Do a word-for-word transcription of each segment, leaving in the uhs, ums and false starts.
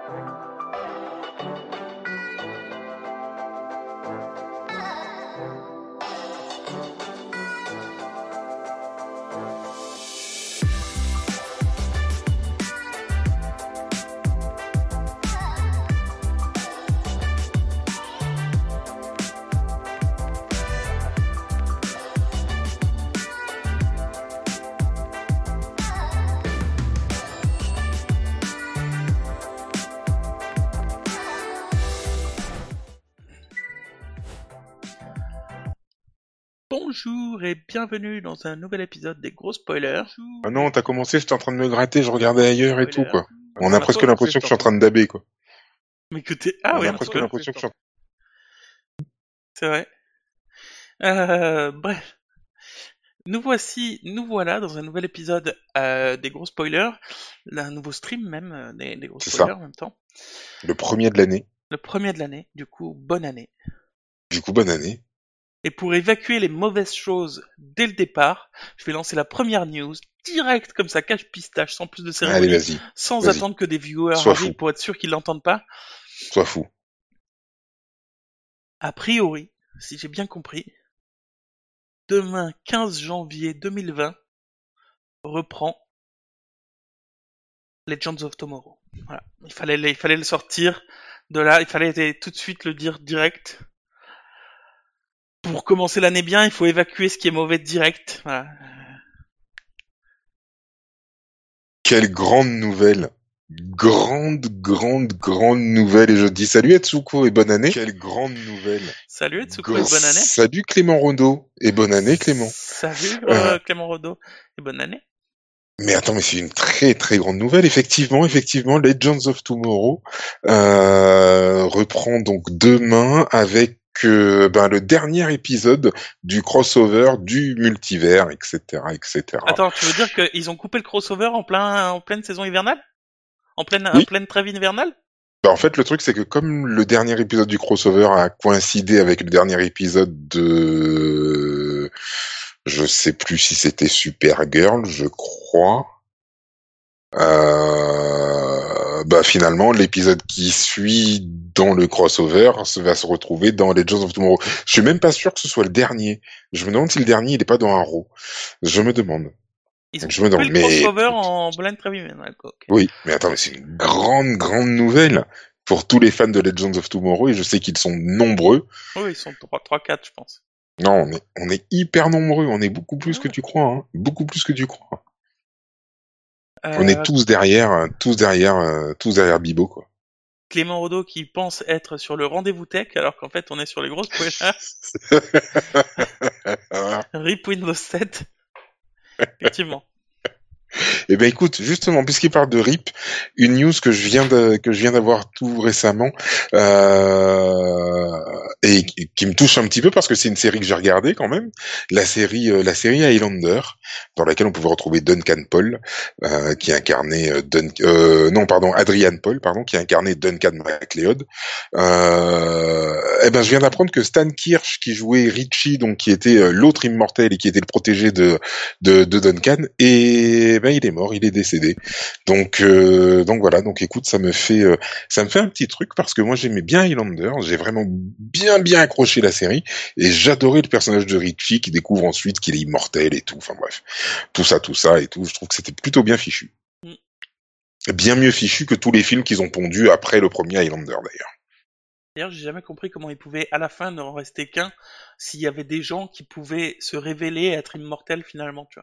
Bonjour et bienvenue dans un nouvel épisode des gros spoilers. Ah non, t'as commencé, j'étais en train de me gratter, je regardais ailleurs et tout, Spoiler. quoi. Ah, On c'est a ma presque faute, l'impression que je suis en train de daber, quoi. Mais que t'es... Ah On oui, a un presque peu, l'impression que je suis en c'est vrai. Euh, bref. Nous voici, nous voilà dans un nouvel épisode euh, des gros spoilers. Un nouveau stream même, euh, des, des gros C'est spoilers ça. en même temps. Le premier de l'année. Le premier de l'année, du coup, bonne année. Du coup, bonne année. Et pour évacuer les mauvaises choses dès le départ, je vais lancer la première news, direct comme ça, cache pistache, sans plus de Allez, cérémonie, vas-y. sans Vas-y. attendre que des viewers Sois arrivent fou. pour être sûr qu'ils l'entendent pas. Sois fou. A priori, si j'ai bien compris, demain quinze janvier deux mille vingt reprend Legends of Tomorrow. Voilà. Il fallait, il fallait le sortir de là, il fallait tout de suite le dire direct. Pour commencer l'année bien, il faut évacuer ce qui est mauvais direct. Voilà. Quelle grande nouvelle. Grande, grande, grande nouvelle. Et je dis salut Atsuko et bonne année. Quelle grande nouvelle. Salut Etsuko et bonne année. Salut Clément Rondeau et bonne année Clément. Salut euh, euh... Clément Rondeau et bonne année. Mais attends, mais c'est une très très grande nouvelle. Effectivement, effectivement, Legends of Tomorrow euh, reprend donc demain avec euh, ben, le dernier épisode du crossover du multivers, et cetera, et cetera. Attends, tu veux dire qu'ils ont coupé le crossover en plein en pleine saison hivernale, en pleine oui. en pleine trêve hivernale? Ben, en fait, le truc c'est que comme le dernier épisode du crossover a coïncidé avec le dernier épisode de je sais plus si c'était Supergirl, je crois. Euh, bah finalement, l'épisode qui suit dans le crossover va se retrouver dans Legends of Tomorrow. Je suis même pas sûr que ce soit le dernier. Je me demande si le dernier il est pas dans Arrow. Je me demande. Ils ont je me coupé demande. le Mais crossover en pleine trêve hivernale. Okay. Oui, mais attends, mais c'est une grande, grande nouvelle pour tous les fans de Legends of Tomorrow et je sais qu'ils sont nombreux. Oui, ils sont trois quatre, je pense. Non, on est, on est hyper nombreux. On est beaucoup plus ah. que tu crois. Hein. Beaucoup plus que tu crois. Euh... On est tous derrière, tous derrière, euh, tous derrière Bibo, quoi. Clément Rondeau qui pense être sur le rendez-vous tech, alors qu'en fait, on est sur les grosses spoilers. Rip Windows sept. Effectivement. Eh ben écoute, justement, puisqu'il parle de R I P, une news que je viens de, que je viens d'avoir tout récemment euh, et qui, qui me touche un petit peu parce que c'est une série que j'ai regardée quand même, la série, euh, la série Highlander, dans laquelle on pouvait retrouver Duncan Paul, euh, qui incarnait euh, Dun- euh, non pardon Adrian Paul, pardon, qui incarnait Duncan MacLeod. Euh, eh ben je viens d'apprendre que Stan Kirsch, qui jouait Richie, donc qui était euh, l'autre immortel et qui était le protégé de de, de Duncan, et ben il est mort, il est décédé. Donc euh, donc voilà, donc écoute, ça me fait euh, ça me fait un petit truc parce que moi j'aimais bien Highlander, j'ai vraiment bien bien accroché la série et j'adorais le personnage de Richie qui découvre ensuite qu'il est immortel et tout. Enfin bref, tout ça tout ça et tout, je trouve que c'était plutôt bien fichu. Mm. Bien mieux fichu que tous les films qu'ils ont pondus après le premier Highlander d'ailleurs. D'ailleurs, j'ai jamais compris comment il pouvait à la fin ne en rester qu'un s'il y avait des gens qui pouvaient se révéler être immortels finalement, tu vois.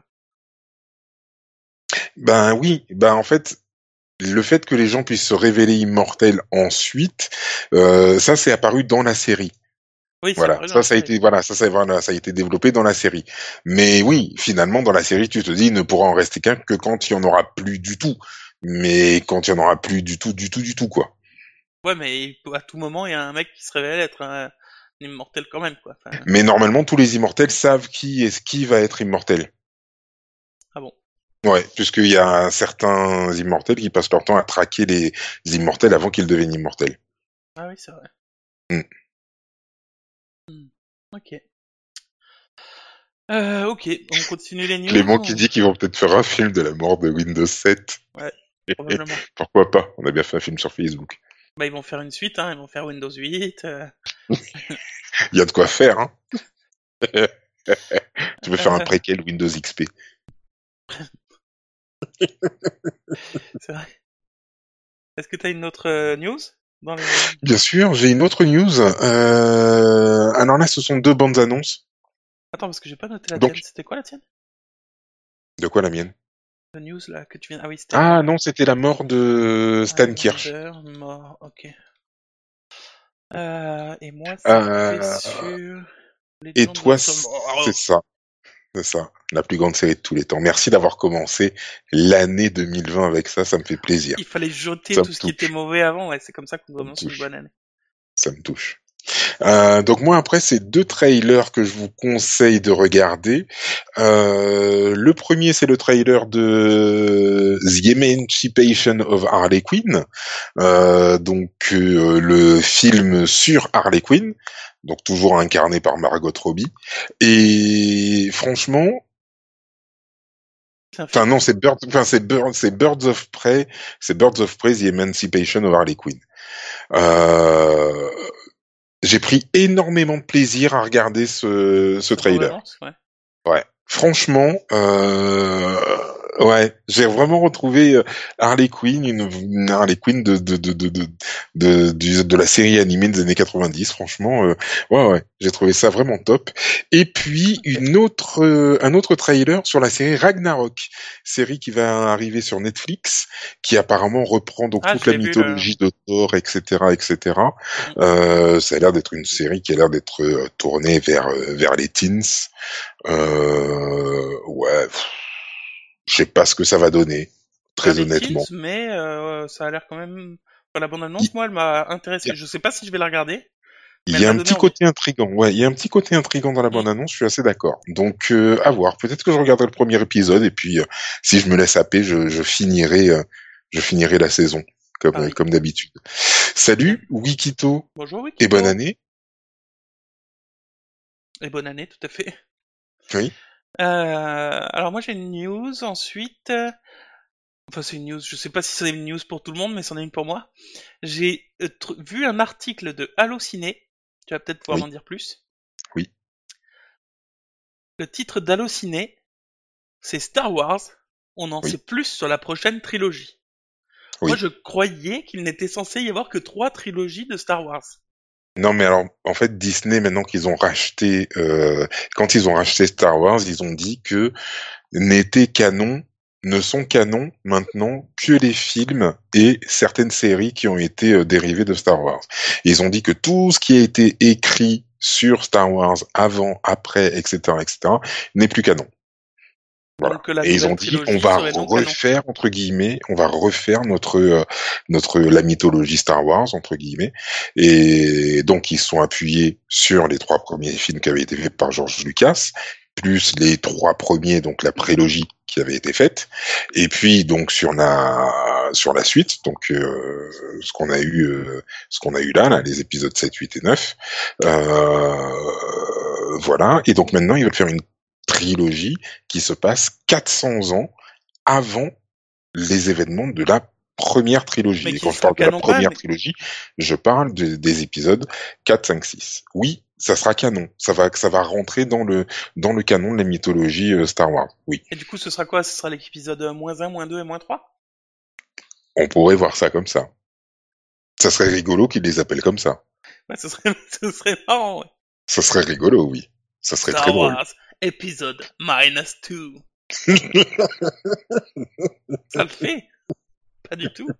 Ben oui, ben en fait, le fait que les gens puissent se révéler immortels ensuite, euh, ça c'est apparu dans la série. Oui, voilà, ça, ça a été, voilà, ça, ça, voilà, ça a été développé dans la série. Mais oui, finalement, dans la série, tu te dis, il ne pourra en rester qu'un que quand il y en aura plus du tout. Mais quand il y en aura plus du tout, du tout, du tout, quoi. Ouais, mais à tout moment, il y a un mec qui se révèle être un, un immortel quand même, quoi. Enfin... Mais normalement, tous les immortels savent qui est qui va être immortel. Ah bon? Ouais, puisqu'il y a certains immortels qui passent leur temps à traquer les immortels avant qu'ils deviennent immortels. Ah oui, c'est vrai. Mm. Mm. Ok. Euh, ok, on continue les news. Clément qui dit qu'ils vont peut-être faire un film de la mort de Windows sept. Ouais. probablement. Pourquoi pas? On a bien fait un film sur Facebook. Bah, ils vont faire une suite, hein, ils vont faire Windows huit. Euh... Il y a de quoi faire, hein. Tu veux faire un euh, préquel Windows X P. c'est vrai. Est-ce que t'as une autre euh, news dans les... Bien sûr, j'ai une autre news. Euh... Alors là, ce sont deux bandes annonces. Attends, parce que j'ai pas noté la Donc, tienne. C'était quoi la tienne? de quoi la mienne? La news là que tu viens. Ah oui, c'était Ah le non, c'était la mort de Stan Kirsch. Highlander mort. Ok. Euh, et moi, c'était Euh... sur Et Legend toi, of c'est Tomorrow. ça. C'est ça. La plus grande série de tous les temps. Merci d'avoir commencé l'année deux mille vingt avec ça. Ça me fait plaisir. Il fallait jeter Ça me tout ce qui était touche. mauvais avant. Ouais, c'est comme ça qu'on Ça me annonce une touche. bonne année. Ça me touche. Euh, donc moi après c'est deux trailers que je vous conseille de regarder. Euh, le premier c'est le trailer de The Emancipation of Harley Quinn, euh, donc euh, le film sur Harley Quinn, donc toujours incarné par Margot Robbie. Et franchement, C'est un enfin film? non c'est Birds, enfin c'est Birds, c'est Birds of Prey, c'est Birds of Prey The Emancipation of Harley Quinn. Euh, J'ai pris énormément de plaisir à regarder ce, ce Ça bande trailer. annonce, ouais. Ouais. Franchement, euh, ouais, j'ai vraiment retrouvé euh, Harley Quinn, une, une Harley Quinn de de de de de de, du- de la série animée des années quatre-vingt-dix. Franchement, euh, ouais ouais, j'ai trouvé ça vraiment top. Et puis Ok. une autre, euh, un autre trailer sur la série Ragnarok, série qui va arriver sur Netflix, qui apparemment reprend donc Ah, toute je la l'ai vu le. mythologie de Thor, et cetera, et cetera. Mm. Euh, ça a l'air d'être une série qui a l'air d'être euh, tournée vers euh, vers les teens. Euh, ouais, pff, je sais pas ce que ça va donner, Vers très les teens, honnêtement. mais euh, ça a l'air quand même. Enfin, la bande Il annonce, moi, elle m'a y, intéressé. a Je sais pas si je vais la regarder, mais il elle y a m'a un donné petit envie. côté intrigant, ouais, il y a un petit côté intrigant dans la Mm. bande-annonce, je suis assez d'accord. Donc, euh, à voir. Peut-être que je regarderai le premier épisode et puis, euh, si je me laisse happer, je, je finirai, euh, je finirai la saison comme euh, Pareil. comme d'habitude. Ok. Salut, Wikito Bonjour et bonne Wikito. année. Et bonne année, tout à fait. Oui, Euh, alors moi j'ai une news ensuite. Enfin c'est une news, je sais pas si c'est une news pour tout le monde, mais c'en est une pour moi. J'ai euh, tr- vu un article de Allociné. Tu vas peut-être pouvoir m'en oui, dire plus. oui, Le titre d'Allociné, c'est Star Wars. On en sait oui, plus sur la prochaine trilogie. Moi oui. je croyais qu'il n'était censé y avoir que trois trilogies de Star Wars. Non, mais alors, en fait, Disney, maintenant qu'ils ont racheté, euh, quand ils ont racheté Star Wars, ils ont dit que n'étaient canon, ne sont canon maintenant que les films et certaines séries qui ont été euh, dérivées de Star Wars. Ils ont dit que tout ce qui a été écrit sur Star Wars avant, après, et cetera, et cetera, n'est plus canon. Voilà. Donc que la Et ils ont nouvelle dit, on trilogie va serait non canon. refaire, entre guillemets, on va refaire notre, euh, notre, la mythologie Star Wars, entre guillemets. Et donc, ils se sont appuyés sur les trois premiers films qui avaient été faits par George Lucas, plus les trois premiers, donc la prélogie qui avait été faite. Et puis, donc, sur la, sur la suite, donc, euh, ce qu'on a eu, euh, ce qu'on a eu là, là, les épisodes sept, huit et neuf. Euh, voilà. Et donc, maintenant, ils veulent faire une trilogie qui se passe quatre cents ans avant les événements de la première Mais trilogie. Et qui quand je sera parle de la canon quand première même. trilogie, je parle de- des épisodes quatre, cinq, six. Oui, ça sera canon. Ça va, ça va rentrer dans le, dans le canon de la mythologie euh, Star Wars. Oui. Et du coup ce sera quoi? Ce sera l'épisode euh, moins un, moins deux et moins trois? On pourrait voir ça comme ça. Ça serait rigolo qu'ils les appellent comme ça. Ouais, ce serait, ce serait marrant, ouais. Ça serait rigolo, oui. Ça serait très Star drôle. Wars, épisode minus two. Ça le fait? Pas du tout.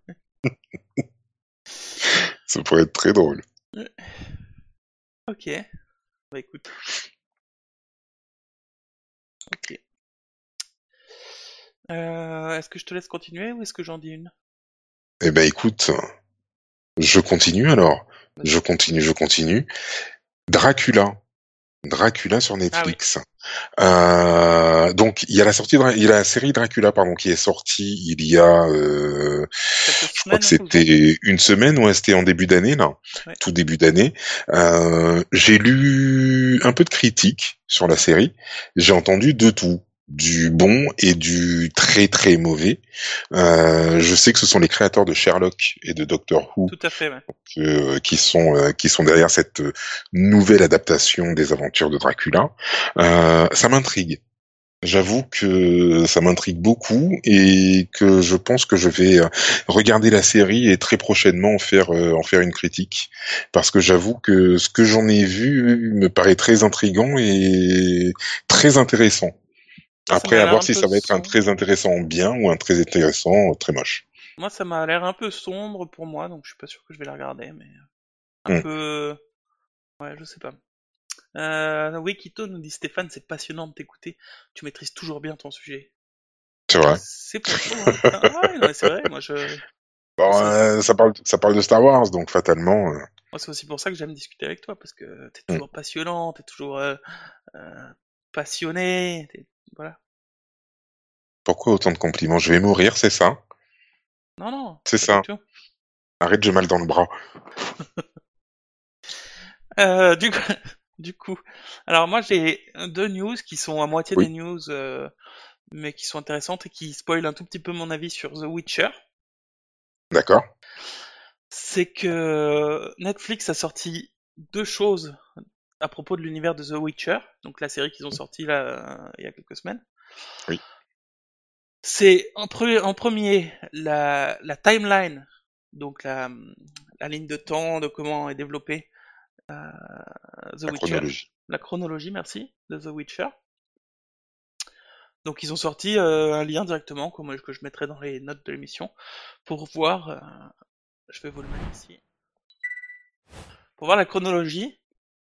Ça pourrait être très drôle. Ouais. Ok. Bah écoute. Ok. Euh, est-ce que je te laisse continuer ou est-ce que j'en dis une? Eh ben, écoute, je continue alors. Je Vas-y. continue, je continue. Dracula. Dracula sur Ah oui. Netflix. Euh, donc il y a la sortie, de, il y a la série Dracula pardon qui est sortie il y a, euh, Quelques je crois que semaines ou jours? c'était une semaine, ouais, c'était en début d'année là, Ouais. tout début d'année. Euh, j'ai lu un peu de critiques sur la série, j'ai entendu de tout. du bon et du très très mauvais. Euh, je sais que ce sont les créateurs de Sherlock et de Doctor Who Tout à fait, ouais. euh, qui sont euh, qui sont derrière cette euh, nouvelle adaptation des aventures de Dracula. Euh, ça m'intrigue. J'avoue que ça m'intrigue beaucoup et que je pense que je vais euh, regarder la série et très prochainement en faire euh, en faire une critique parce que j'avoue que ce que j'en ai vu me paraît très intriguant et très intéressant. Moi, ça Après, m'a à l'air voir un si peu ça va être un sombre. très intéressant en bien ou un très intéressant euh, très moche. Moi, ça m'a l'air un peu sombre pour moi, donc je suis pas sûr que je vais la regarder, mais un Hmm, peu... Ouais, je sais pas. Euh, oui, Kito nous dit Stéphane, c'est passionnant de t'écouter. Tu maîtrises toujours bien ton sujet. c'est vrai. C'est pas faux, hein. Ah ouais, non, mais c'est vrai, moi je... Bon, C'est aussi... euh, ça parle ça parle de Star Wars, donc fatalement. euh, Moi, c'est aussi pour ça que j'aime discuter avec toi, parce que t'es hmm. toujours passionnant, t'es toujours euh, euh, passionné, t'es- voilà. Pourquoi autant de compliments? Je vais mourir, c'est ça? Non, non, C'est pas du ça. tout. Arrête, j'ai mal dans le bras. Euh, du coup, du coup, alors moi j'ai deux news qui sont à moitié des Oui, news, euh, mais qui sont intéressantes et qui spoilent un tout petit peu mon avis sur The Witcher. d'accord. C'est que Netflix a sorti deux choses à propos de l'univers de The Witcher, donc la série qu'ils ont sorti là euh, il y a quelques semaines. Oui. C'est en, pre- en premier la, la timeline, donc la, la ligne de temps de comment est développé euh, The La Witcher, chronologie. la chronologie, merci, de The Witcher. Donc ils ont sorti euh, un lien directement comme, que je mettrai dans les notes de l'émission pour voir, euh, je vais vous le mettre ici, pour voir la chronologie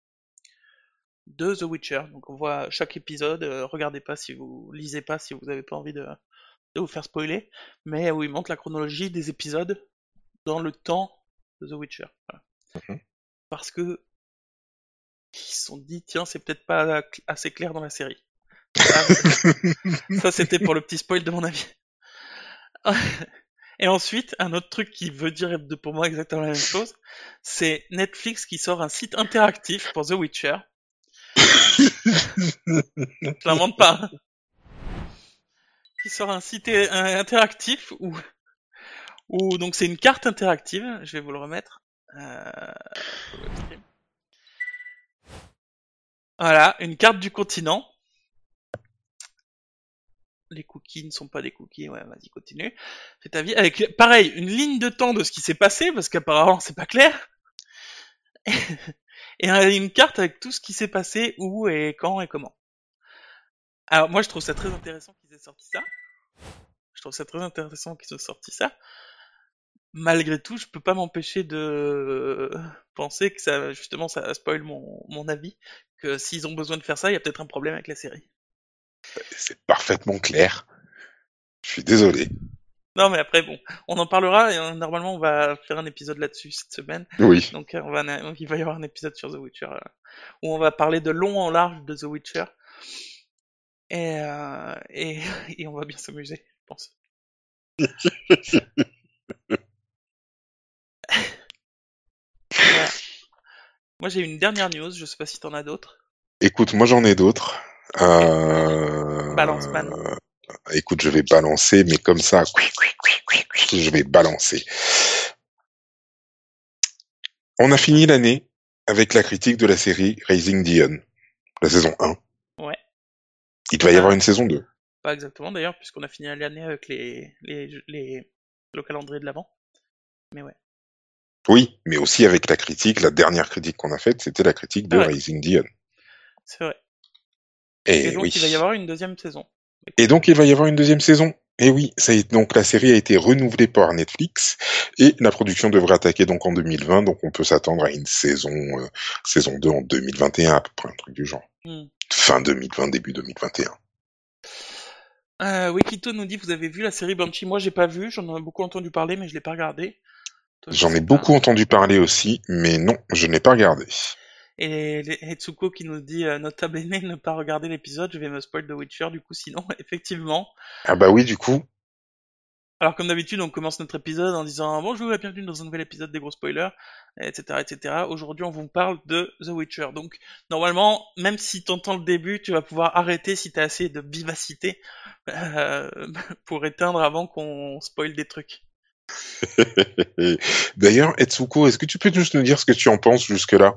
de The Witcher. Donc on voit chaque épisode, euh, regardez pas si vous lisez pas si vous n'avez pas envie de, de vous faire spoiler, mais où il montre la chronologie des épisodes dans le temps de The Witcher. Voilà. Mhm. Parce que ils se sont dit tiens c'est peut-être pas assez clair dans la série. Ça, ça c'était pour le petit spoil de mon avis. Et ensuite, un autre truc qui veut dire de- pour moi exactement la même chose, c'est Netflix qui sort un site interactif pour The Witcher. Je l'invente pas, hein. Qui sort un site euh, interactif où, où donc c'est une carte interactive. Je vais vous le remettre euh, pour le webstream. Voilà, une carte du continent. Les cookies ne sont pas des cookies. Ouais, vas-y, continue. Fais ta vie. Avec pareil, une ligne de temps de ce qui s'est passé parce qu'apparemment c'est pas clair. Et une carte avec tout ce qui s'est passé, où et quand et comment. Alors moi je trouve ça très intéressant qu'ils aient sorti ça. Je trouve ça très intéressant qu'ils aient sorti ça. Malgré tout, je peux pas m'empêcher de penser que ça, justement, ça spoil mon, mon avis, que s'ils ont besoin de faire ça, il y a peut-être un problème avec la série. C'est parfaitement clair. Je suis désolé. Non mais après bon, on en parlera et euh, normalement on va faire un épisode là-dessus cette semaine. Oui. Donc euh, on va, il va y avoir un épisode sur The Witcher euh, où on va parler de long en large de The Witcher et, euh, et, et on va bien s'amuser, je pense. Voilà. Moi j'ai une dernière news, je sais pas si t'en as d'autres. Écoute, moi j'en ai d'autres. Ok, vas-y. Balance Euh... man. Écoute, je vais balancer, mais comme ça, je vais balancer. On a fini l'année avec la critique de la série Raising Dion, la saison un. Ouais. Il va y avoir Euh, une saison deux. Pas exactement d'ailleurs, puisqu'on a fini l'année avec les, les, les, le calendrier de l'avant. Mais ouais. Oui, mais aussi avec la critique, la dernière critique qu'on a faite, c'était la critique C'est de vrai. Raising Dion. C'est vrai. Et Et donc il va y oui. avoir une deuxième saison. Et Écoute. donc il va y avoir une deuxième saison. Et oui, ça est, donc la série a été renouvelée par Netflix et la production devrait attaquer donc en deux mille vingt, donc on peut s'attendre à une saison euh, saison deux en deux mille vingt et un à peu près, un truc du genre. Hmm. Fin deux mille vingt, début deux mille vingt et un. Euh, Wikito nous dit vous avez vu la série Banshee. Moi j'ai pas vu, j'en ai beaucoup entendu parler, mais je l'ai pas regardé. Toi je J'en ai sais beaucoup pas. entendu parler aussi, mais non, je n'ai pas regardé. Et les- Hetsuko qui nous dit euh, nota bene ne pas regarder l'épisode, je vais me spoil The Witcher du coup sinon effectivement. Ah bah oui, du coup. Alors comme d'habitude, on commence notre épisode en disant bonjour et bienvenue dans un nouvel épisode des gros spoilers, et cetera, et cetera. Aujourd'hui, on vous parle de The Witcher. Donc normalement, même si t'entends le début, tu vas pouvoir arrêter si t'as assez de vivacité euh, pour éteindre avant qu'on spoil des trucs. D'ailleurs, Etsuko, est-ce que tu peux juste nous dire ce que tu en penses jusque-là?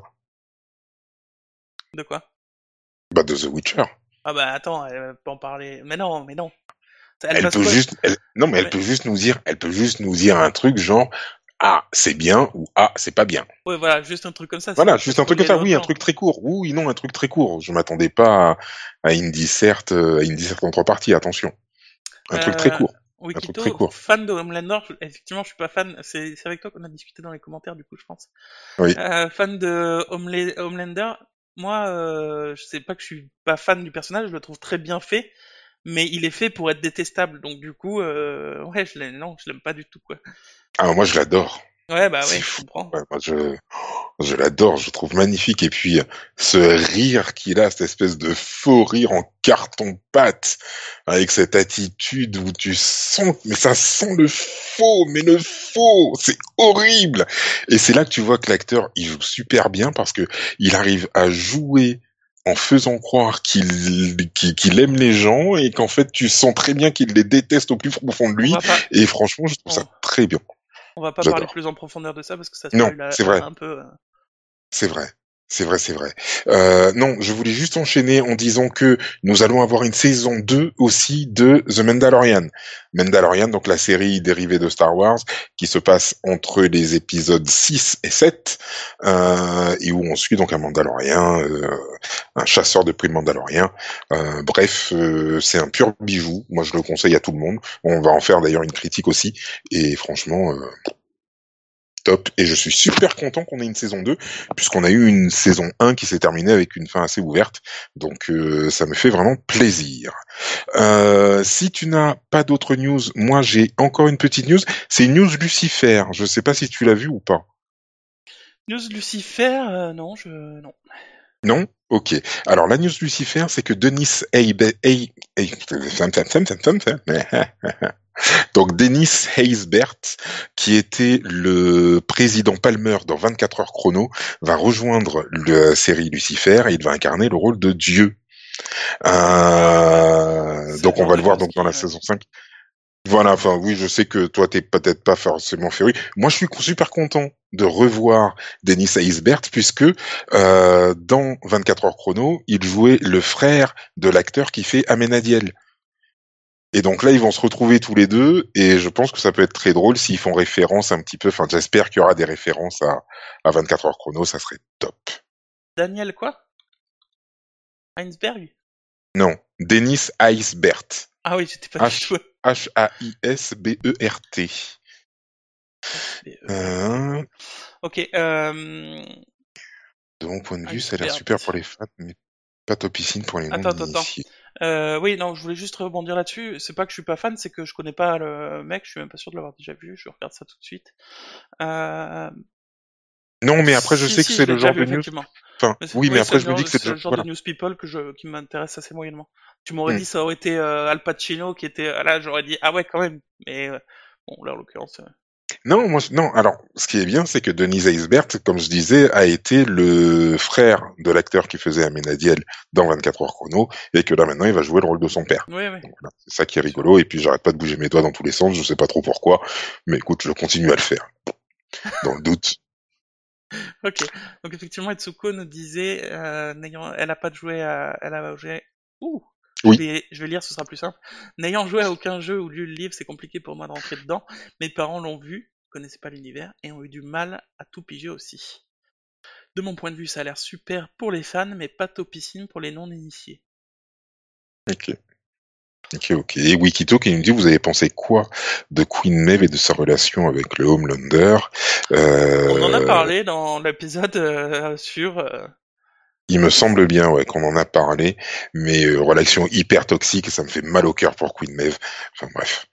De quoi? Bah, de The Witcher. Ah bah attends, elle peut en parler. Mais non, mais non. Elle Elle va peut spoil. juste, elle- non, mais elle Mais... peut juste nous dire, elle peut juste nous dire un truc genre, ah, c'est bien ou ah, c'est pas bien. Ouais, voilà, juste un truc comme ça, Voilà, sinon je peux juste un truc comme spoiler ça. Oui, un longtemps. truc très court. Oui, non, un truc très court. Je m'attendais pas à, à une disserte, euh, à une disserte en trois parties. Attention, un truc très Euh, court. Un truc très Wikito, court. fan de Homelander, je- effectivement, je suis pas fan. C'est c'est avec toi qu'on a discuté dans les commentaires, du coup, je pense. Oui. Euh, fan de Homela- Homelander, moi, euh, je sais pas que je suis pas fan du personnage, je le trouve très bien fait, mais il est fait pour être détestable, donc du coup, euh, ouais, je l'aime, non, je l'aime pas du tout, quoi. Ah, moi, je l'adore. Ouais, bah C'est ouais, je fou. comprends. Ouais, moi, je, je l'adore, je le trouve magnifique. Et puis, ce rire qu'il a, cette espèce de faux rire en carton-pâte, avec cette attitude où tu sens, mais ça sent le faux, mais le faux, c'est horrible. Et c'est là que tu vois que l'acteur, il joue super bien parce que il arrive à jouer en faisant croire qu'il qu'il qu'il aime les gens et qu'en fait tu sens très bien qu'il les déteste au plus profond de On lui. va pas, Et franchement, je trouve ça on, très bien. on va pas parler J'adore. plus en profondeur de ça parce que ça Non, spoil euh, c'est vrai. un peu. euh. C'est vrai. C'est vrai, c'est vrai. Euh, non, je voulais juste enchaîner en disant que nous allons avoir une saison deux aussi de The Mandalorian. Mandalorian, donc la série dérivée de Star Wars, qui se passe entre les épisodes six et sept, euh, et où on suit donc un Mandalorien, euh, un chasseur de primes Mandalorien. Euh, bref, euh, c'est un pur bijou. Moi, je le conseille à tout le monde. On va en faire d'ailleurs une critique aussi. Et franchement... Euh, top. Et je suis super content qu'on ait une saison deux, puisqu'on a eu une saison un qui s'est terminée avec une fin assez ouverte. Donc euh, ça me fait vraiment plaisir. Euh, si tu n'as pas d'autres news, moi j'ai encore une petite news. C'est une news Lucifer. Je sais pas si tu l'as vu ou pas. News Lucifer, euh, non, je, non. Non? Ok. Alors la news Lucifer, c'est que Denis Heibe... Hei- Hei- Donc Dennis Haysbert, qui était le président Palmer dans vingt-quatre heures chrono, va rejoindre la série Lucifer et il va incarner le rôle de Dieu. Euh, C'est le donc on genre va de le voir news donc dans qui, la ouais. saison cinq. Voilà, enfin oui, je sais que toi t'es peut-être pas forcément féru. Moi je suis super content de revoir Dennis Haysbert puisque euh, dans vingt-quatre heures chrono, il jouait le frère de l'acteur qui fait Amenadiel. Et donc là, ils vont se retrouver tous les deux, et je pense que ça peut être très drôle s'ils font référence un petit peu, enfin j'espère qu'il y aura des références à, à vingt-quatre heures chrono, ça serait top. Daniel quoi? Heinsberg? Non, Dennis Haysbert. Ah oui, j'étais pas du H- tout. H-A-I-S-B-E-R-T. S B E R T. Euh, Ok, euh... de mon point de vue, ça a l'air Iceberg. super pour les fans, mais pas topicine pour les Attends, attends, attends. non-initiés. Euh, oui, non, je voulais juste rebondir là-dessus. C'est pas que je suis pas fan, c'est que je connais pas le mec, je suis même pas sûr de l'avoir déjà vu, je regarde ça tout de suite. Euh... Non, mais après, je Si, sais que si, je c'est l'ai le déjà genre vu, de news. effectivement. Enfin, Mais c'est- oui, mais oui, c'est après, le, je me dis genre- que c'est c'est le le genre... genre de Voilà. news people que je, qui m'intéresse assez moyennement. Tu m'aurais Hmm. dit ça aurait été euh, Al Pacino qui était là, j'aurais dit ah ouais quand même. Mais euh, bon, là en l'occurrence. euh, Non, moi, je- non. Alors, ce qui est bien, c'est que Denis Haysbert, comme je disais, a été le frère de l'acteur qui faisait Amenadiel dans vingt-quatre heures chrono, et que là, maintenant, il va jouer le rôle de son père. Oui, oui. Donc, voilà, c'est ça qui est rigolo, et puis j'arrête pas de bouger mes doigts dans tous les sens, je sais pas trop pourquoi, mais écoute, je continue à le faire. Dans le doute. Ok. Donc effectivement, Etsuko nous disait, euh, n'ayant, elle a pas joué à, elle a joué. Ouh. Je Oui. vais, je vais lire, ce sera plus simple. N'ayant joué à aucun jeu ou lu le livre, c'est compliqué pour moi de rentrer dedans. Mes parents l'ont vu, connaissaient pas l'univers et ont eu du mal à tout piger aussi. De mon point de vue, ça a l'air super pour les fans, mais pas topissime pour les non-initiés. Ok. Ok, ok. Et Wikito qui nous dit, vous avez pensé quoi de Queen Maeve et de sa relation avec le Homelander? euh... On en a parlé dans l'épisode euh, sur. Euh... Il me semble bien, ouais, qu'on en a parlé, mais euh, relation hyper toxique, ça me fait mal au cœur pour Queen Maeve. Enfin bref,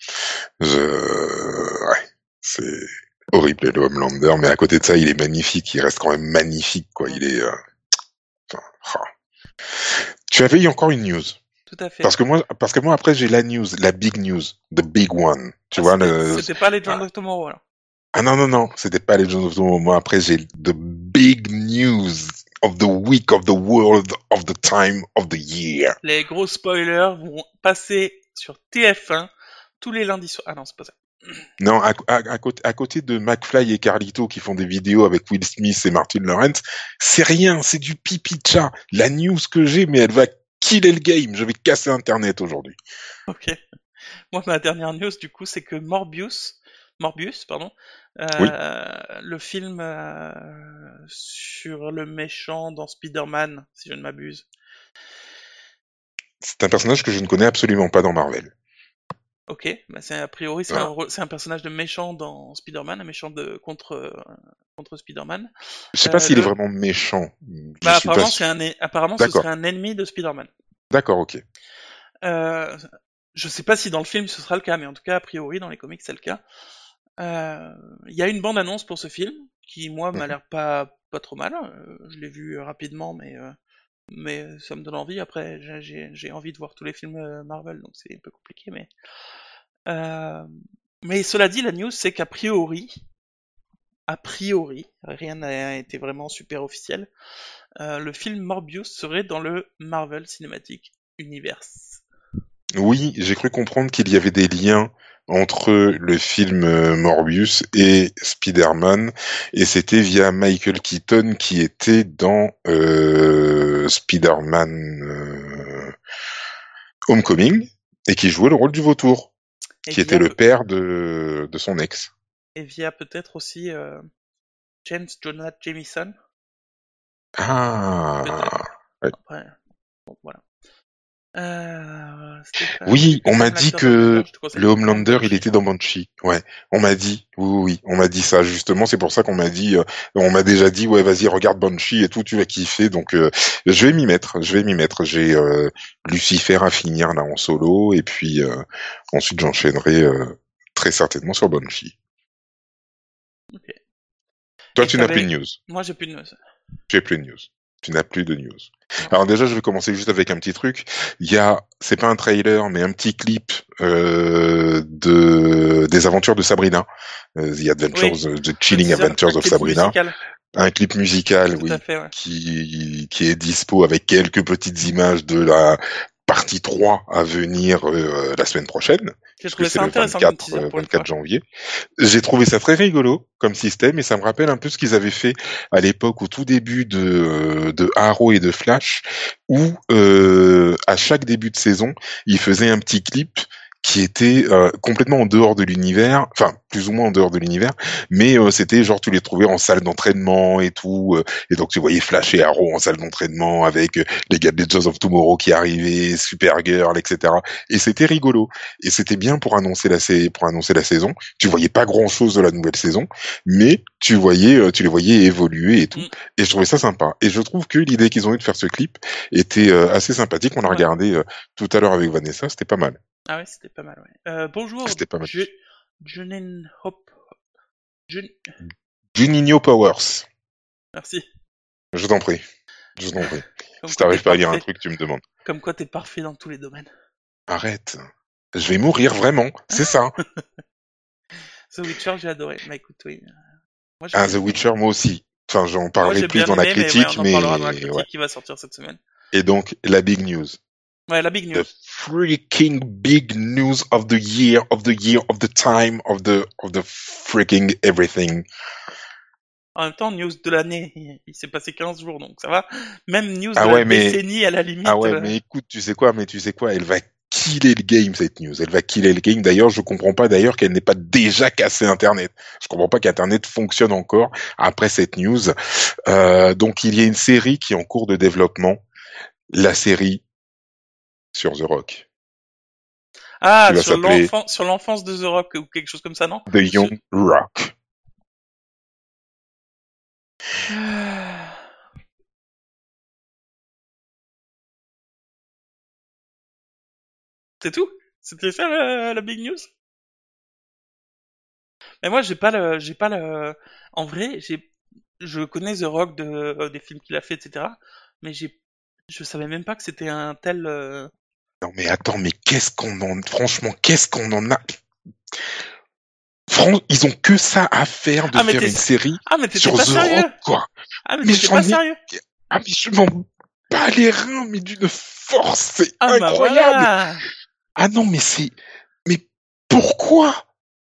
je... ouais, c'est horrible le Homelander, mais à côté de ça, il est magnifique, il reste quand même magnifique, quoi. Il est... euh, Enfin, ah. Tu avais eu encore une news. tout à fait. Parce que moi, parce que moi après j'ai la news, la big news, the big one. Tu Ah, vois c'était, le. c'était pas Legend Ah, of Tomorrow, alors. ah non non non, c'était pas Legend of Tomorrow. Moi après j'ai the big news of the week, of the world, of the time, of the year. Les gros spoilers vont passer sur T F un tous les lundis soirs. Ah non, c'est pas ça. Non, à, à, à côté, à côté de McFly et Carlito qui font des vidéos avec Will Smith et Martin Lawrence, c'est rien, c'est du pipi de chat. La news que j'ai, mais elle va killer le game. Je vais casser Internet aujourd'hui. Ok. Moi, ma dernière news, du coup, c'est que Morbius, Morbius, pardon, Oui, euh, le film euh, sur le méchant dans Spider-Man, si je ne m'abuse. c'est un personnage que je ne connais absolument pas dans Marvel. Ok, bah c'est a priori c'est un, Voilà. rôle- c'est un personnage de méchant dans Spider-Man, un méchant de contre euh, contre Spider-Man. Je sais pas Euh, s'il est le, vraiment méchant. Je bah suis pas apparemment c'est sûr. un, é- apparemment ce D'accord, serait un ennemi de Spider-Man. d'accord, ok. Euh, je sais pas si dans le film ce sera le cas, mais en tout cas a priori dans les comics c'est le cas. Euh, Il y a une bande-annonce pour ce film qui moi m'a Mhm. l'air pas pas trop mal. Euh, je l'ai vu euh, rapidement, mais euh, mais ça me donne envie. Après j'ai j'ai j'ai envie de voir tous les films euh, Marvel, donc c'est un peu compliqué, mais euh, mais cela dit la news c'est qu'a priori a priori, rien n'a été vraiment super officiel, euh, le film Morbius serait dans le Marvel Cinematic Universe. Oui, j'ai cru comprendre qu'il y avait des liens entre le film euh, Morbius et Spider-Man, et c'était via Michael Keaton qui était dans euh, Spider-Man euh, Homecoming et qui jouait le rôle du vautour, Et qui était via, le père de, de son ex. et via peut-être aussi euh, James Jonah Jameson, peut-être. Ah, ouais. Après, bon, voilà. Euh, Stéphane, j'ai vu Oui, que on m'a Sam dit l'acteur d'Homelander, que je te conseille le de prendre Homelander, il Banshee. était dans Banshee. Ouais, on m'a dit. Oui, oui, oui, on m'a dit ça justement. C'est pour ça qu'on m'a dit, euh, on m'a déjà dit, ouais, vas-y, regarde Banshee et tout, tu vas kiffer. Donc, euh, je vais m'y mettre. Je vais m'y mettre. J'ai euh, Lucifer à finir là en solo, et puis euh, ensuite j'enchaînerai euh, très certainement sur Banshee. Ok. Toi, Et tu n'as plus de t'avais... news. Moi, j'ai plus de news. Tu as plus de news. Tu n'as plus de news. Non. Alors déjà, je vais commencer juste avec un petit truc. Il y a, c'est pas un trailer, mais un petit clip euh, de des aventures de Sabrina, euh, The Adventures, Oui, The un Chilling teaser, un Adventures of clip Sabrina, musical. un clip musical, Tout à oui, fait, ouais. qui qui est dispo avec quelques petites images de la partie trois à venir euh, la semaine prochaine, J'ai puisque trouvé c'est ça le intéressant comme vingt-quatre, teaser euh, pour une vingt-quatre fois. janvier. J'ai trouvé ça très rigolo comme système et ça me rappelle un peu ce qu'ils avaient fait à l'époque au tout début de, euh, de Arrow et de Flash où euh, à chaque début de saison, ils faisaient un petit clip qui était euh, complètement en dehors de l'univers, enfin plus ou moins en dehors de l'univers, mais euh, c'était genre tu les trouvais en salle d'entraînement et tout, euh, et donc tu voyais Flash et Arrow en salle d'entraînement avec euh, les gars de Legends of Tomorrow qui arrivaient, Supergirl, et cetera. Et c'était rigolo, et c'était bien pour annoncer la sa- pour annoncer la saison. Tu voyais pas grand chose de la nouvelle saison, mais tu voyais, euh, tu les voyais évoluer et tout, Mm. et je trouvais ça sympa. Et je trouve que l'idée qu'ils ont eu de faire ce clip était euh, assez sympathique. On l'a Ouais. regardé euh, tout à l'heure avec Vanessa, c'était pas mal. Ah ouais, c'était pas mal, ouais. Euh, bonjour, C'était pas mal. Je... Junin Hop. Jun... Juninho Powers. Merci. Je t'en prie. Je t'en prie. Comme Si quoi t'es t'arrives pas à lire un parfait. truc, tu me demandes. Comme quoi t'es parfait dans tous les domaines. Arrête. Je vais mourir vraiment. C'est ça. The Witcher, j'ai adoré. Bah écoute, oui. Moi j'ai Ah, bien The aimé. Witcher, moi aussi. Enfin, j'en Moi parlerai j'ai plus bien dans la aimé, mais ouais, critique, on en parlera dans la mais ouais. critique qui va sortir cette semaine. Et donc, la big news. Ouais, la big news. The freaking big news of the year, of the year, of the time, of the, of the freaking everything. En même temps, news de l'année, il, il s'est passé quinze jours, donc ça va. Même news Ah de la ouais, mais décennie, à la Ah limite. ouais, euh, mais écoute, tu sais quoi, mais tu sais quoi, elle va killer le game, cette news. Elle va killer le game. D'ailleurs, je comprends pas d'ailleurs qu'elle n'ait pas déjà cassé Internet. Je comprends pas qu'Internet fonctionne encore après cette news. Euh, donc, il y a une série qui est en cours de développement. La série sur The Rock, qui Ah, va sur s'appeler l'enfant, sur l'enfance de The Rock ou quelque chose comme ça, non? The Sur- Young Rock. Ah. C'est tout? C'était ça la, la big news? Mais moi, j'ai pas le, j'ai pas le. En vrai, j'ai, je connais The Rock de, euh, des films qu'il a fait, et cetera. Mais j'ai, je savais même pas que c'était un tel. euh, Non mais attends, mais qu'est-ce qu'on en... Franchement, qu'est-ce qu'on en a... Franchement, ils ont que ça à faire de Ah mais faire t'es, une série ah mais t'étais sur pas The Rock, sérieux. quoi. Ah mais Mais t'étais j'en pas ai... sérieux. Ah mais je m'en bats les reins, mais d'une force, c'est Ah bah incroyable. voilà. Ah non, mais c'est... Mais pourquoi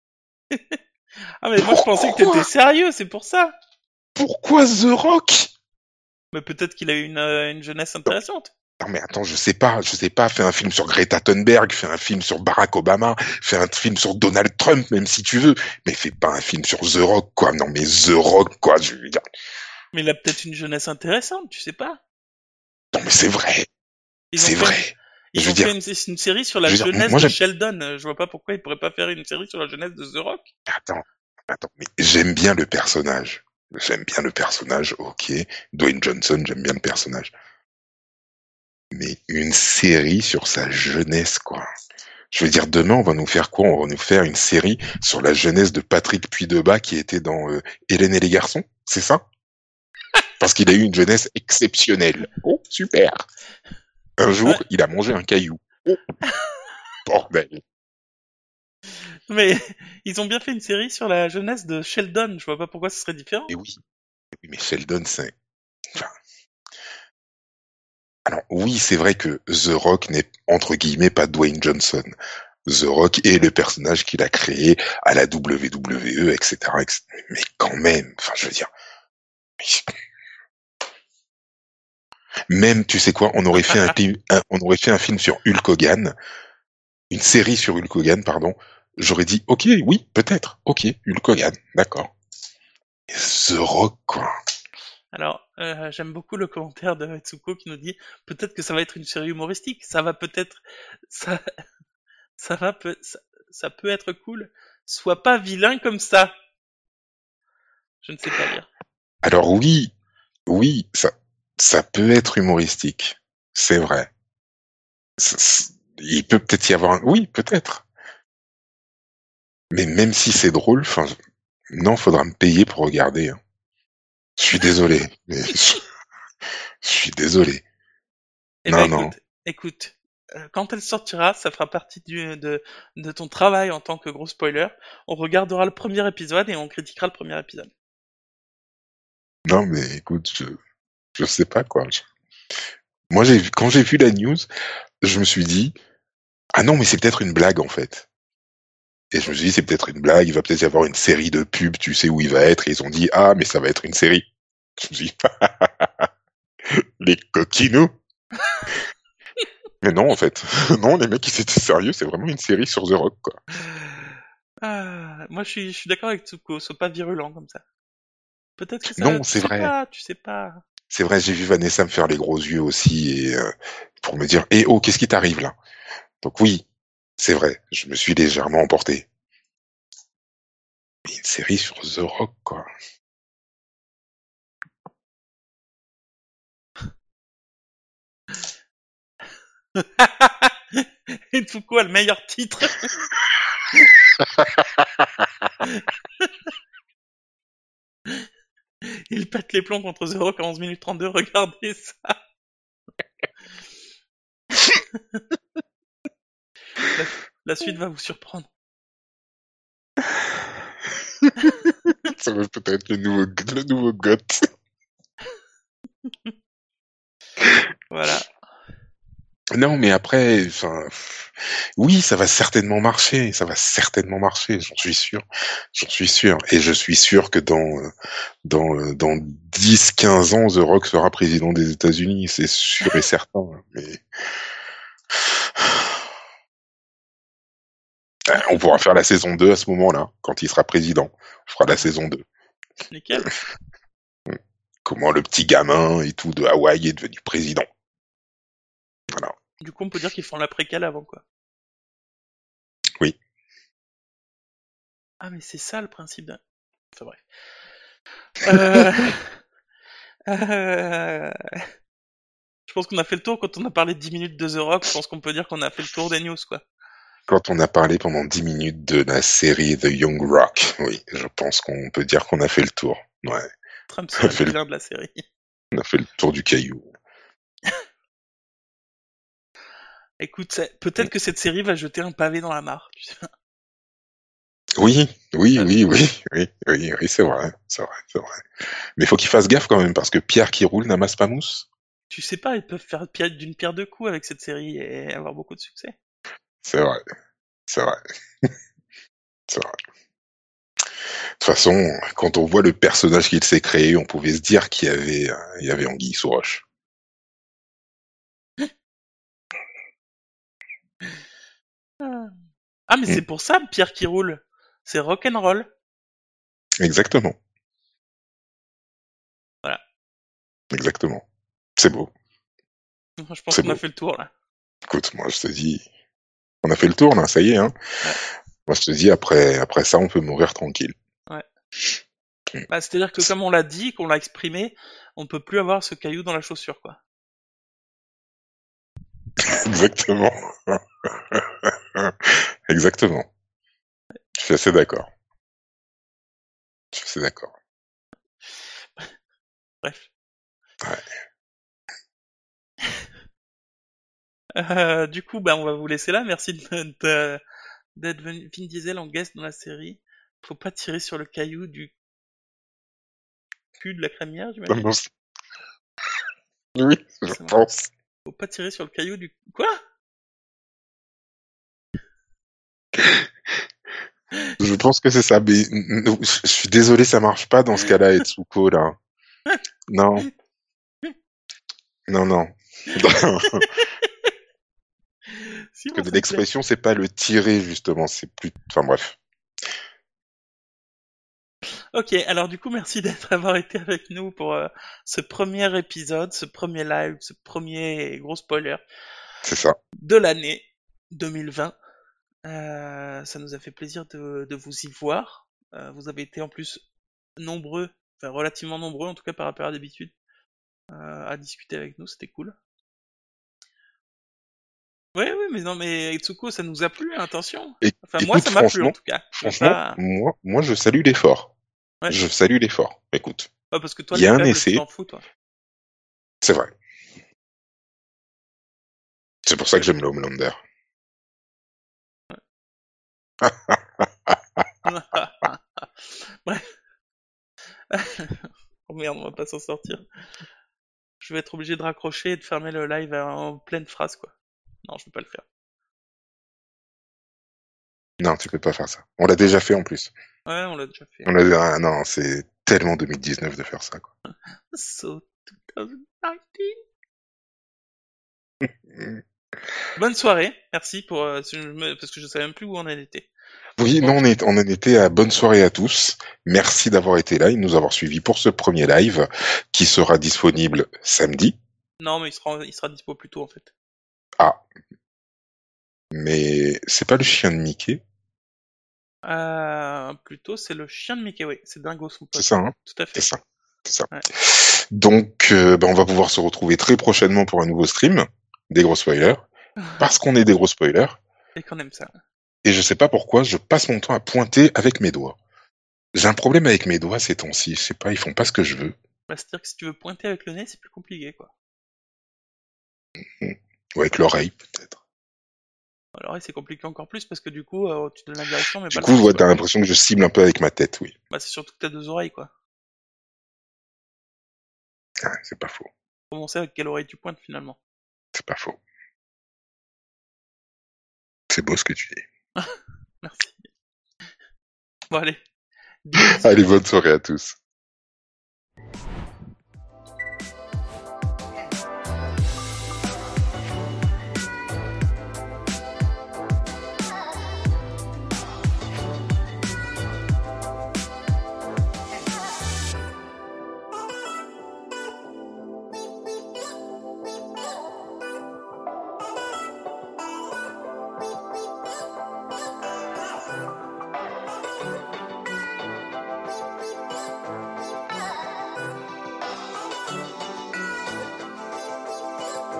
Ah mais moi je pensais que t'étais Pourquoi sérieux, c'est pour ça. Pourquoi The Rock Mais peut-être qu'il a eu une, euh, une jeunesse Non, intéressante. non, mais attends, je sais pas, je sais pas, fais un film sur Greta Thunberg, fais un film sur Barack Obama, fais un film sur Donald Trump, même si tu veux, mais fais pas un film sur The Rock, quoi. Non mais The Rock, quoi, je veux dire. Mais il a peut-être une jeunesse intéressante, tu sais pas. Non mais c'est vrai, Ils ont c'est fait une, vrai. Je ils veux ont fait dire, une, une série sur la je veux dire, jeunesse moi de j'aime... Sheldon. Euh, Je vois pas pourquoi ils pourraient pas faire une série sur la jeunesse de The Rock. Attends, attends, mais j'aime bien le personnage. J'aime bien le personnage, ok. Dwayne Johnson, j'aime bien le personnage. Mais une série sur sa jeunesse, quoi. Je veux dire, demain, on va nous faire quoi? On va nous faire une série sur la jeunesse de Patrick Puydebas qui était dans euh, Hélène et les garçons, c'est ça? Parce qu'il a eu une jeunesse exceptionnelle. Oh, super. Un Ouais. jour, il a mangé un caillou. Oh, bordel. Mais ils ont bien fait une série sur la jeunesse de Sheldon. Je vois pas pourquoi ce serait différent. Et oui, oui, mais Sheldon, c'est... Enfin, alors oui, c'est vrai que The Rock n'est, entre guillemets, pas Dwayne Johnson. The Rock est le personnage qu'il a créé à la W W E, et cetera, et cetera. Mais quand même, enfin, je veux dire... Même, tu sais quoi, on aurait fait un, un, on aurait fait un film sur Hulk Hogan, une série sur Hulk Hogan, pardon. J'aurais dit, ok, oui, peut-être, ok, Hulk Hogan, d'accord. Et The Rock, quoi. Alors, euh, j'aime beaucoup le commentaire de Retsuko qui nous dit peut-être que ça va être une série humoristique. Ça va peut-être, ça, ça va peut, ça, ça peut être cool. Sois pas vilain comme ça. Je ne sais pas lire. Alors oui, oui, ça, ça peut être humoristique, c'est vrai. C- c- Il peut peut-être y avoir un... Oui, peut-être. Mais même si c'est drôle, enfin, non, faudra me payer pour regarder. Hein. Je suis désolé. Mais je, je suis désolé. Eh ben Non, non. écoute, écoute, euh, quand elle sortira, ça fera partie du, de, de ton travail en tant que gros spoiler. On regardera le premier épisode et on critiquera le premier épisode. Non, mais écoute, je, je sais pas quoi. Je- Moi, j'ai vu, quand j'ai vu la news, je me suis dit, ah non, mais c'est peut-être une blague en fait. Et je me suis dit, c'est peut-être une blague, il va peut-être y avoir une série de pubs, tu sais où il va être, et ils ont dit, ah, mais ça va être une série. Je me suis dit, les coquinous. Mais non, en fait. Non, les mecs, ils étaient sérieux, c'est vraiment une série sur The Rock, quoi. Ah, moi je suis, je suis d'accord avec Tsuko, sois pas virulent comme ça. Peut-être que ça, Non, tu c'est sais vrai. pas, tu sais pas. C'est vrai, j'ai vu Vanessa me faire les gros yeux aussi, et euh, pour me dire, eh oh, qu'est-ce qui t'arrive là? Donc oui, c'est vrai, je me suis légèrement emporté. Mais une série sur The Rock, quoi. Et Tsuko a le meilleur titre. Il pète les plombs contre The Rock à onze minutes trente-deux, regardez ça. La, la suite va vous surprendre. Ça va peut-être le nouveau, le nouveau goth. Voilà. Non, mais après, enfin, oui, ça va certainement marcher, ça va certainement marcher, j'en suis sûr, j'en suis sûr, et je suis sûr que dans euh, dans euh, dans dix, quinze ans, The Rock sera président des États-Unis, c'est sûr et certain. Mais euh, on pourra faire la saison deux à ce moment-là, quand il sera président, on fera la saison deux. Nickel. Comment le petit gamin et tout de Hawaï est devenu président. Voilà. Du coup, on peut dire qu'ils font la préquelle avant, quoi. Oui. Ah, mais c'est ça le principe d'un... Enfin bref. Euh... euh... Je pense qu'on a fait le tour quand on a parlé de dix minutes de The Rock. Je pense qu'on peut dire qu'on a fait le tour des news, quoi. Quand on a parlé pendant dix minutes de la série The Young Rock, oui, je pense qu'on peut dire qu'on a fait le tour. Ouais. Trump On a serait le fait le, vilain de la série. on a fait le tour du caillou. Écoute, c'est- peut-être que cette série va jeter un pavé dans la mare. Tu sais. Oui, oui, Euh, oui, oui, oui, oui, oui, c'est vrai, c'est vrai, c'est vrai. Mais il faut qu'il fasse gaffe quand même, parce que Pierre qui roule n'amasse pas mousse. Tu sais pas, ils peuvent faire pierre- d'une pierre deux coups avec cette série et avoir beaucoup de succès. C'est vrai, c'est vrai, c'est vrai. De toute façon, quand on voit le personnage qu'il s'est créé, on pouvait se dire qu'il y avait, euh, il y avait anguille sous roche. Ah, Ah, mais Mm. c'est pour ça, Pierre qui roule. C'est rock'n'roll. Exactement, Voilà. exactement. C'est beau, Je pense c'est qu'on a beau. fait le tour, là. Écoute, moi je te dis, on a fait le tour là, ça y est, hein. Ouais, Moi je te dis, après, après ça, on peut mourir tranquille. ouais. Mm. Bah, c'est-à-dire que comme on l'a dit, qu'on l'a exprimé, on peut plus avoir ce caillou dans la chaussure, quoi. Exactement, exactement. Je suis assez d'accord. Je suis assez d'accord. Bref. Ouais. Euh, du coup, bah, on va vous laisser là. Merci de, de- d'être venu Vin Diesel en guest dans la série. Faut pas tirer sur le caillou du cul de la crémière, j'imagine. Oui, je C'est marrant. pense. Faut pas tirer sur le caillou du... Quoi? Je pense que c'est ça, mais n- n- je suis désolé, ça marche pas dans ce cas-là, Etsuko, là. Non, non, non. Si, Que moi, de ça me plaît. l'expression, c'est pas le tirer, justement, c'est plus... Enfin, bref. Ok, alors du coup, merci d'être avoir été avec nous pour euh, ce premier épisode, ce premier live, ce premier gros spoiler C'est ça. de l'année deux mille vingt. Euh, ça nous a fait plaisir de, de vous y voir. Euh, vous avez été en plus nombreux, enfin relativement nombreux en tout cas par rapport à d'habitude, euh, à discuter avec nous, c'était cool. Ouais, ouais, mais non, mais Itsuko, ça nous a plu, hein, attention. Et, Enfin, moi, écoute, ça m'a plu en franchement, tout cas. Je vais franchement, pas. moi, moi, je salue l'effort. Ouais, Je salue l'effort. Écoute, pas parce que toi, il y les a un faibles, tu essai, t'en fous, toi. c'est vrai. C'est pour ça que j'aime le Homelander. Bref. Oh merde, on va pas s'en sortir. Je vais être obligé de raccrocher et de fermer le live en pleine phrase, quoi. Non, je vais pas le faire. Non, tu peux pas faire ça. On l'a Non. déjà fait en plus. Ouais, on l'a déjà fait. On l'a... Ah, non, c'est tellement deux mille dix-neuf de faire ça, quoi. So twenty nineteen. Mm. Bonne soirée, merci pour euh, si je me- parce que je savais même plus où on en était. Oui, Bon, non, on, est, on en était à bonne soirée à tous. Merci d'avoir été là et de nous avoir suivis pour ce premier live qui sera disponible samedi. non, mais il sera il sera dispo plus tôt en fait. Ah, mais c'est pas le chien de Mickey, Euh, plutôt c'est le chien de Mickey, oui, c'est Dingo son c'est pote. ça, hein? Tout à C'est fait. ça, c'est ça. Ouais. Donc, euh, ben, on va pouvoir se retrouver très prochainement pour un nouveau stream des gros spoilers, parce qu'on est des gros spoilers. Et qu'on aime ça. Et je sais pas pourquoi, je passe mon temps à pointer avec mes doigts. J'ai un problème avec mes doigts ces temps-ci. Je sais pas, ils font pas ce que je veux. Bah, c'est-à-dire que si tu veux pointer avec le nez, c'est plus compliqué, quoi. Hmm. Ou avec l'oreille, peut-être. Alors, ouais, c'est compliqué encore plus parce que du coup, euh, tu donnes la direction mais Du pas le coup, sens, ouais, quoi. t'as l'impression que je cible un peu avec ma tête, oui. Bah, c'est surtout que t'as deux oreilles, quoi. Ah, c'est pas faux. Comment on sait avec quelle oreille tu pointes finalement? C'est pas faux. C'est beau ce que tu dis. Merci. Bon, allez. Bisous. Allez, bonne soirée à tous.